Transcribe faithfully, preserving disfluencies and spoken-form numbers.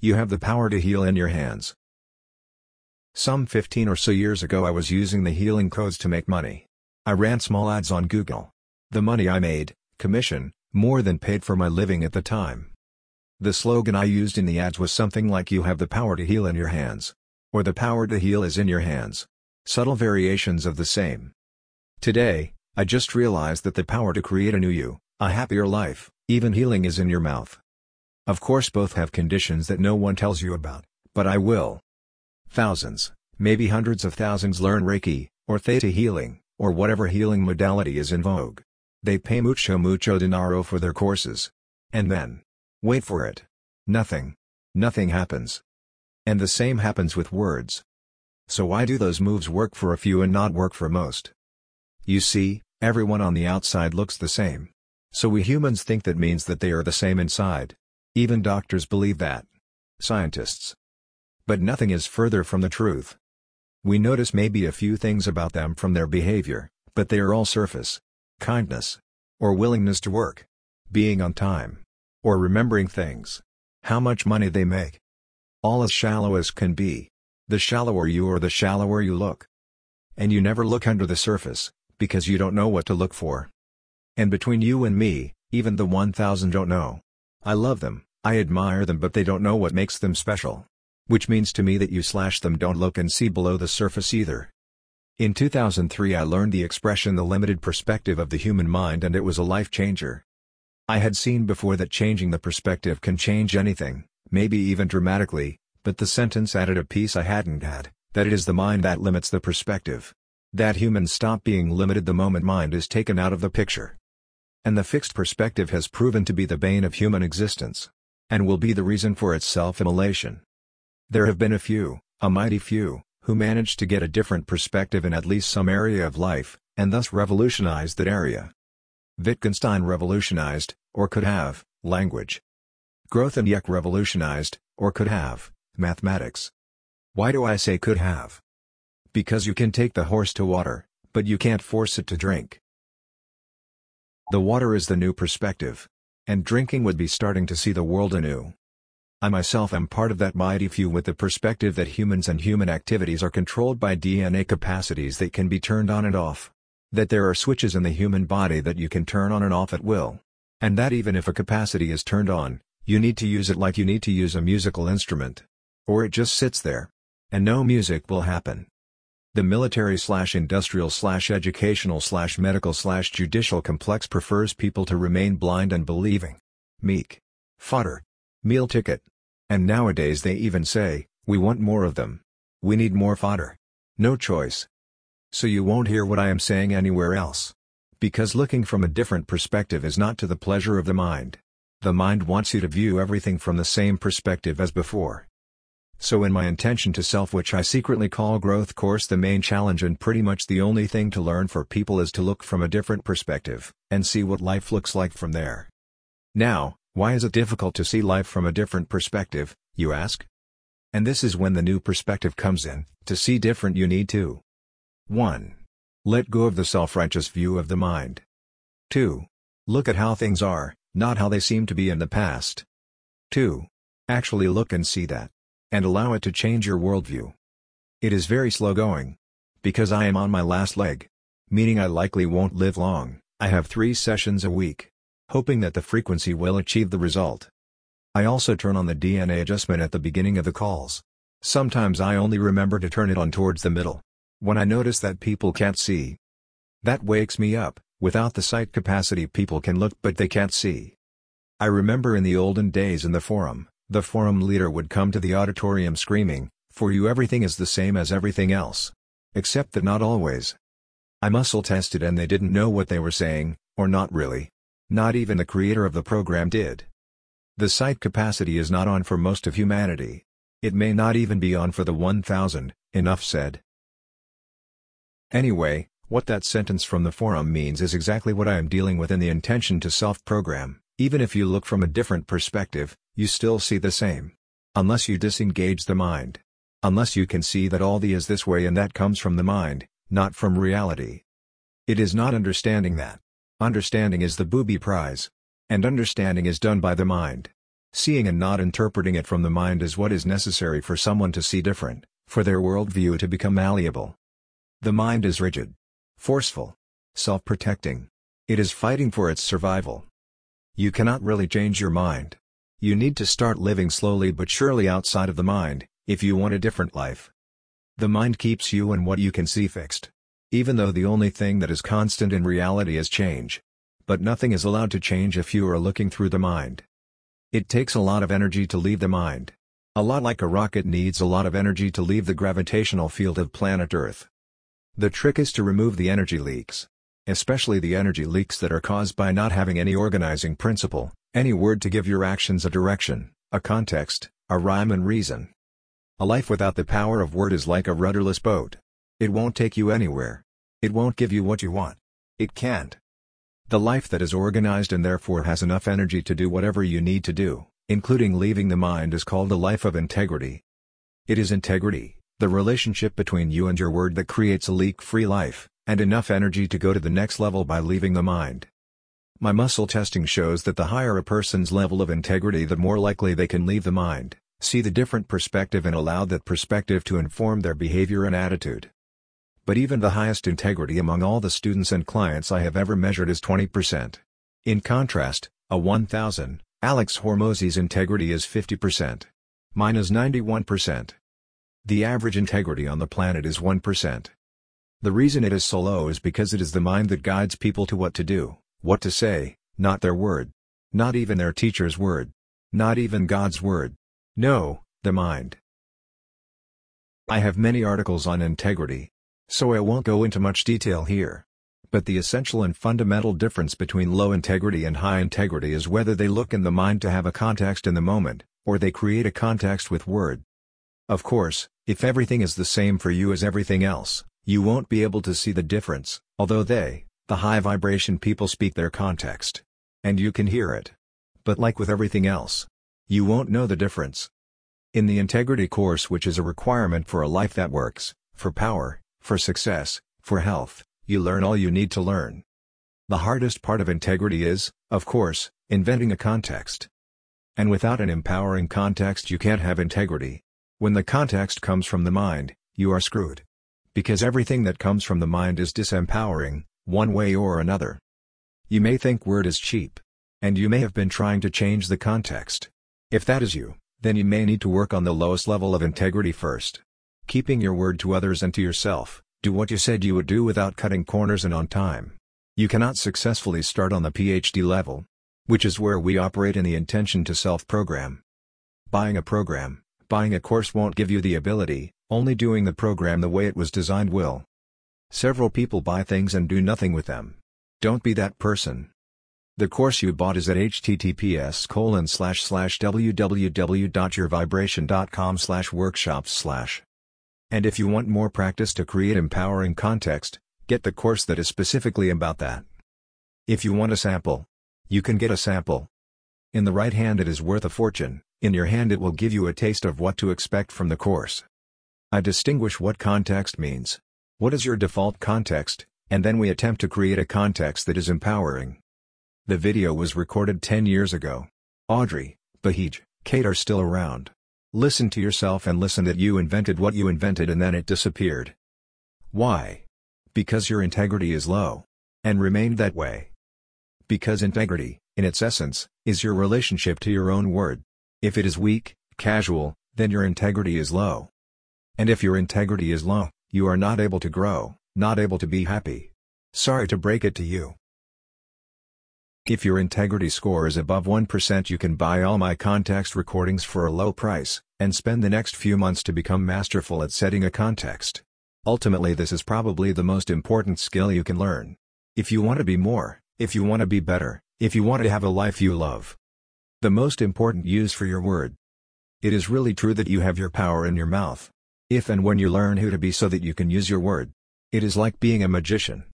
You have the power to heal in your hands. Some fifteen or so years ago I was using the healing codes to make money. I ran small ads on Google. The money I made, commission, more than paid for my living at the time. The slogan I used in the ads was something like "You have the power to heal in your hands." Or "The power to heal is in your hands." Subtle variations of the same. Today, I just realized that the power to create a new you, a happier life, even healing is in your mouth. Of course both have conditions that no one tells you about, but I will. Thousands, maybe hundreds of thousands learn Reiki, or Theta healing, or whatever healing modality is in vogue. They pay mucho mucho dinero for their courses. And then, wait for it. Nothing. Nothing happens. And the same happens with words. So why do those moves work for a few and not work for most? You see, everyone on the outside looks the same. So we humans think that means that they are the same inside. Even doctors believe that. Scientists. But nothing is further from the truth. We notice maybe a few things about them from their behavior, but they are all surface. Kindness. Or willingness to work. Being on time. Or remembering things. How much money they make. All as shallow as can be. The shallower you are, the shallower you look. And you never look under the surface, because you don't know what to look for. And between you and me, even the one thousand don't know. I love them, I admire them, but they don't know what makes them special. Which means to me that you slash them don't look and see below the surface either. In two thousand three I learned the expression "the limited perspective of the human mind," and it was a life changer. I had seen before that changing the perspective can change anything, maybe even dramatically, but the sentence added a piece I hadn't had, that it is the mind that limits the perspective. That humans stop being limited the moment mind is taken out of the picture. And the fixed perspective has proven to be the bane of human existence. And will be the reason for its self-immolation. There have been a few, a mighty few, who managed to get a different perspective in at least some area of life, and thus revolutionized that area. Wittgenstein revolutionized, or could have, language. Grothendieck revolutionized, or could have, mathematics. Why do I say could have? Because you can take the horse to water, but you can't force it to drink. The water is the new perspective. And drinking would be starting to see the world anew. I myself am part of that mighty few with the perspective that humans and human activities are controlled by D N A capacities that can be turned on and off. That there are switches in the human body that you can turn on and off at will. And that even if a capacity is turned on, you need to use it like you need to use a musical instrument. Or it just sits there. And no music will happen. The military slash industrial slash educational slash medical slash judicial complex prefers people to remain blind and believing. Meek. Fodder. Meal ticket. And nowadays they even say, we want more of them. We need more fodder. No choice. So you won't hear what I am saying anywhere else. Because looking from a different perspective is not to the pleasure of the mind. The mind wants you to view everything from the same perspective as before. So in my Intention to Self, which I secretly call Growth Course, the main challenge and pretty much the only thing to learn for people is to look from a different perspective, and see what life looks like from there. Now, why is it difficult to see life from a different perspective, you ask? And this is when the new perspective comes in. To see different you need to one. Let go of the self-righteous view of the mind. two. Look at how things are, not how they seem to be in the past. two. Actually look and see that. And allow it to change your worldview. It is very slow going. Because I am on my last leg. Meaning I likely won't live long. I have three sessions a week. Hoping that the frequency will achieve the result. I also turn on the D N A adjustment at the beginning of the calls. Sometimes I only remember to turn it on towards the middle. When I notice that people can't see. That wakes me up. Without the sight capacity people can look but they can't see. I remember in the olden days in the forum. The forum leader would come to the auditorium screaming, "For you everything is the same as everything else." Except that not always. I muscle tested and they didn't know what they were saying, or not really. Not even the creator of the program did. The sight capacity is not on for most of humanity. It may not even be on for the one thousand, enough said. Anyway, what that sentence from the forum means is exactly what I am dealing with in the Intention to Self program. Even if you look from a different perspective, you still see the same. Unless you disengage the mind. Unless you can see that all the is this way and that comes from the mind, not from reality. It is not understanding that. Understanding is the booby prize. And understanding is done by the mind. Seeing and not interpreting it from the mind is what is necessary for someone to see different, for their worldview to become malleable. The mind is rigid, forceful, self-protecting. It is fighting for its survival. You cannot really change your mind. You need to start living slowly but surely outside of the mind, if you want a different life. The mind keeps you and what you can see fixed. Even though the only thing that is constant in reality is change. But nothing is allowed to change if you are looking through the mind. It takes a lot of energy to leave the mind. A lot like a rocket needs a lot of energy to leave the gravitational field of planet Earth. The trick is to remove the energy leaks. Especially the energy leaks that are caused by not having any organizing principle, any word to give your actions a direction, a context, a rhyme and reason. A life without the power of word is like a rudderless boat. It won't take you anywhere. It won't give you what you want. It can't. The life that is organized and therefore has enough energy to do whatever you need to do, including leaving the mind, is called a life of integrity. It is integrity, the relationship between you and your word, that creates a leak-free life, and enough energy to go to the next level by leaving the mind. My muscle testing shows that the higher a person's level of integrity, the more likely they can leave the mind, see the different perspective and allow that perspective to inform their behavior and attitude. But even the highest integrity among all the students and clients I have ever measured is twenty percent. In contrast, a one thousand, Alex Hormozi's integrity is fifty percent. Mine is ninety-one percent. The average integrity on the planet is one percent. The reason it is so low is because it is the mind that guides people to what to do, what to say, not their word. Not even their teacher's word. Not even God's word. No, the mind. I have many articles on integrity, so I won't go into much detail here. But the essential and fundamental difference between low integrity and high integrity is whether they look in the mind to have a context in the moment, or they create a context with word. Of course, if everything is the same for you as everything else, you won't be able to see the difference, although they, the high vibration people, speak their context. And you can hear it. But like with everything else, you won't know the difference. In the integrity course, which is a requirement for a life that works, for power, for success, for health, you learn all you need to learn. The hardest part of integrity is, of course, inventing a context. And without an empowering context you can't have integrity. When the context comes from the mind, you are screwed. Because everything that comes from the mind is disempowering, one way or another. You may think word is cheap. And you may have been trying to change the context. If that is you, then you may need to work on the lowest level of integrity first. Keeping your word to others and to yourself, do what you said you would do without cutting corners and on time. You cannot successfully start on the P H D level, which is where we operate in the intention to self-program. Buying a program, buying a course won't give you the ability, only doing the program the way it was designed will. Several people buy things and do nothing with them. Don't be that person. The course you bought is at h t t p s colon slash slash w w w dot your vibration dot com slash workshops slash. And if you want more practice to create empowering context, get the course that is specifically about that. If you want a sample, you can get a sample. In the right hand it is worth a fortune, in your hand it will give you a taste of what to expect from the course. I distinguish what context means. What is your default context, and then we attempt to create a context that is empowering. The video was recorded ten years ago. Audrey, Bahij, Kate are still around. Listen to yourself and listen that you invented what you invented and then it disappeared. Why? Because your integrity is low. And remained that way. Because integrity, in its essence, is your relationship to your own word. If it is weak, casual, then your integrity is low. And if your integrity is low, you are not able to grow, not able to be happy. Sorry to break it to you. If your integrity score is above one percent, you can buy all my context recordings for a low price, and spend the next few months to become masterful at setting a context. Ultimately, this is probably the most important skill you can learn. If you want to be more, if you want to be better, if you want to have a life you love. The most important use for your word. It is really true that you have your power in your mouth. If and when you learn who to be so that you can use your word. It is like being a magician.